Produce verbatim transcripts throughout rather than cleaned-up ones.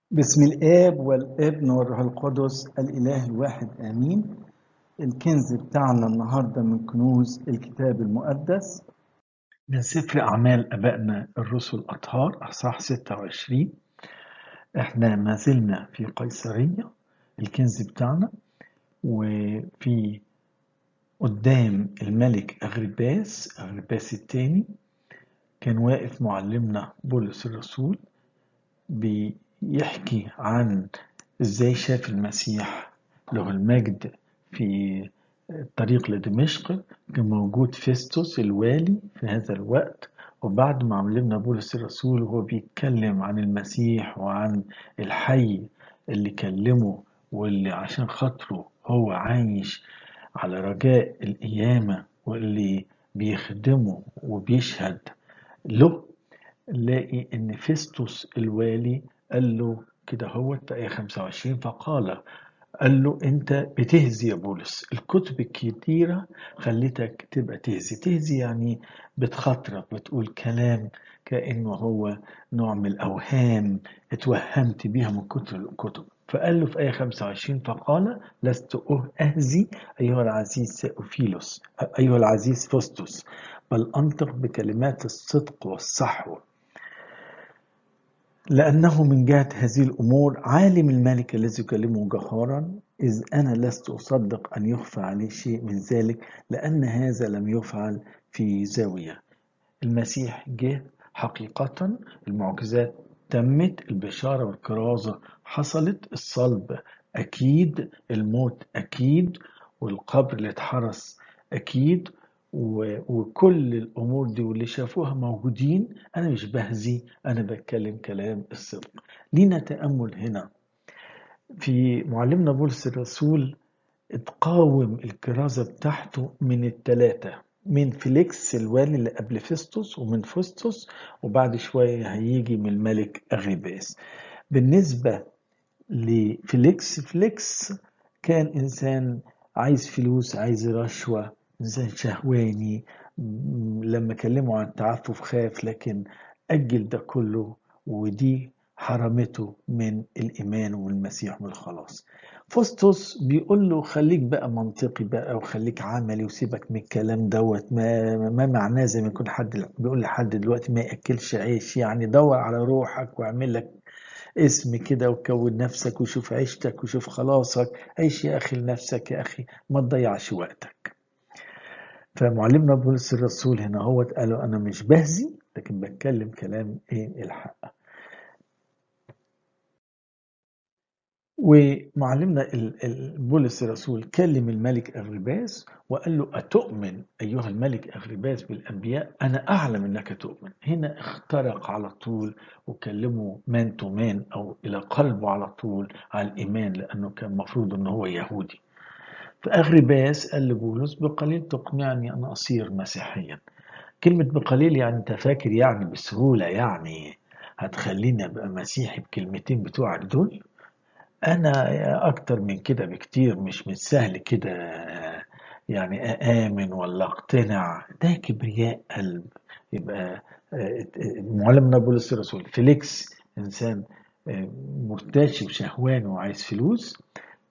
بسم الآب والابن والروح القدس الإله الواحد آمين. الكنز بتاعنا النهاردة من كنوز الكتاب المقدس من سفر أعمال أبائنا الرسل الأطهار أصحاح ستة وعشرين. إحنا ما زلنا في قيصرية الكنز بتاعنا، وفي قدام الملك أغرباس أغرباس الثاني. كان واقف معلمنا بولس الرسول بيحكي عن ازاي شاف المسيح له المجد في الطريق لدمشق. كان موجود فيستوس الوالي في هذا الوقت، وبعد ما علمنا بولس الرسول وهو بيتكلم عن المسيح وعن الحي اللي كلمه واللي عشان خاطره هو عايش على رجاء القيامة واللي بيخدمه وبيشهد له، نلاقي ان فيستوس الوالي قال له كده، هو آية خمسة وعشرين، فقال قال له انت بتهزي يا بولس، الكتب الكتيرة خليتك تبقى تهزي. تهزي يعني بتخاطرك، بتقول كلام كأنه هو نوع من الأوهام اتوهمت بيها من كتر الكتب. فقال له في آية خمسة وعشرين فقال لست أهزي أيها العزيز سأوفيلوس أيها العزيز فستوس، بل أنطق بكلمات الصدق والصحو، لأنه من جهة هذه الأمور عالم الملك الذي يكلمه جهارا، إذ أنا لست أصدق أن يخفى عليه شيء من ذلك، لأن هذا لم يفعل في زاوية. المسيح جه حقيقة، المعجزات تمت، البشارة والكرازة حصلت، الصلب أكيد، الموت أكيد، والقبر اللي اتحرس أكيد، وكل الأمور دي واللي شافوها موجودين. أنا مش بهزي، أنا بتكلم كلام الصدق. لينا تأمل هنا في معلمنا بولس الرسول، اتقاوم الكرازة بتاعته من التلاتة، من فيليكس الوالي اللي قبل فيستوس، ومن فيستوس، وبعد شوية هيجي من الملك أغريباس. بالنسبة لفيليكس، فيليكس كان إنسان عايز فلوس، عايز رشوة، إنسان شهواني. لما كلموا عن التعفف خاف، لكن أجل ده كله، ودي حرمته من الإيمان والمسيح والخلاص. فسطس بيقول له خليك بقى منطقي بقى، وخليك عملي، وسيبك من الكلام دوت. ما, ما معناه زي ما يكون حد بيقول لحد دلوقتي ما يأكلش عيش، يعني دور على روحك واعمل لك اسم كده وكون نفسك وشوف عيشتك وشوف خلاصك. عيش يا أخي لنفسك يا أخي، ما تضيعش وقتك. فمعلمنا بولس الرسول هنا هو قالوا أنا مش بهزي، لكن بتكلم كلام إيه الحق. ومعلمنا بولس الرسول كلم الملك أغرباس وقال له أتؤمن أيها الملك أغرباس بالأنبياء؟ أنا أعلم أنك تؤمن. هنا اخترق على طول وكلمه مان تو مان، أو إلى قلبه على طول على الإيمان، لأنه كان مفروض أنه هو يهودي. فأغرباس قال لبولس بقليل تقنعني أن أصير مسيحيا. كلمة بقليل يعني أنت فاكر يعني بسهولة يعني هتخليني أبقى مسيحي بكلمتين بتوعك دول؟ أنا أكتر من كده بكتير، مش من سهل كده يعني آمن ولا اقتنع. ده كبرياء قلب. يبقى معلمنا بولس الرسول فيليكس إنسان مرتشي وشهوان وعايز فلوس،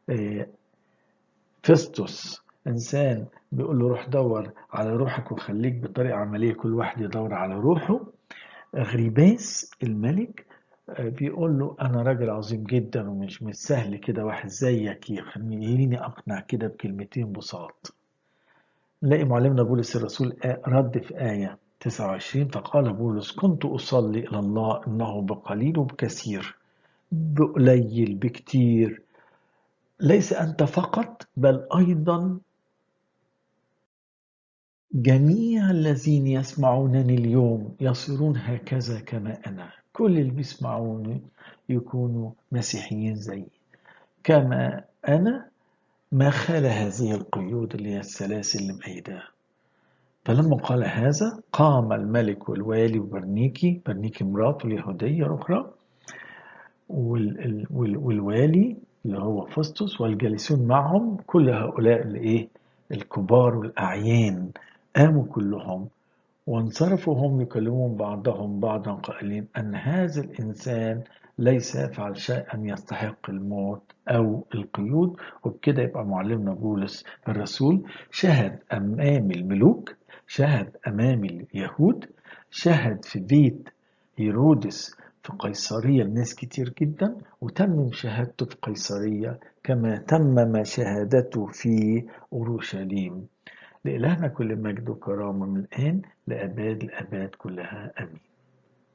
فيستوس إنسان بيقول له روح دور على روحك وخليك بطريقة عملية كل واحد يدور على روحه. أغريباس الملك بيقول له أنا راجل عظيم جدا، ومش مش سهل كده واحد زيك يخليني أقنع كده بكلمتين بساط. نلاقي معلمنا بولس الرسول رد في آية تسعة وعشرين فقال بولس كنت أصلي إلى الله إنه بقليل وبكثير، بقليل بكتير، ليس أنت فقط بل أيضا جميع الذين يسمعونني اليوم يصيرون هكذا كما أنا. كل اللي بيسمعوني يكونوا مسيحيين زيي كما أنا، ما خلا هذه القيود اللي هي السلاسل اللي مأيداها. فلما قال هذا قام الملك والوالي وبرنيكي، برنيكي مراته اليهودية أخرى، والوالي اللي هو فسطس والجالسون معهم، كل هؤلاء الإيه الكبار والأعيان، قاموا كلهم وانصرفوا هم يكلمون بعضهم بعضا قائلين أن هذا الإنسان ليس يفعل شيئا يستحق الموت أو القيود. وبكده يبقى معلمنا بولس الرسول شهد أمام الملوك، شهد أمام اليهود، شهد في بيت هيرودس في قيصرية لناس كتير جدا، وتمم شهادته في قيصرية كما تمم شهادته في أورشليم. لإلهنا كل مجد وكرامة من الآن لأباد الآباد كلها، آمين.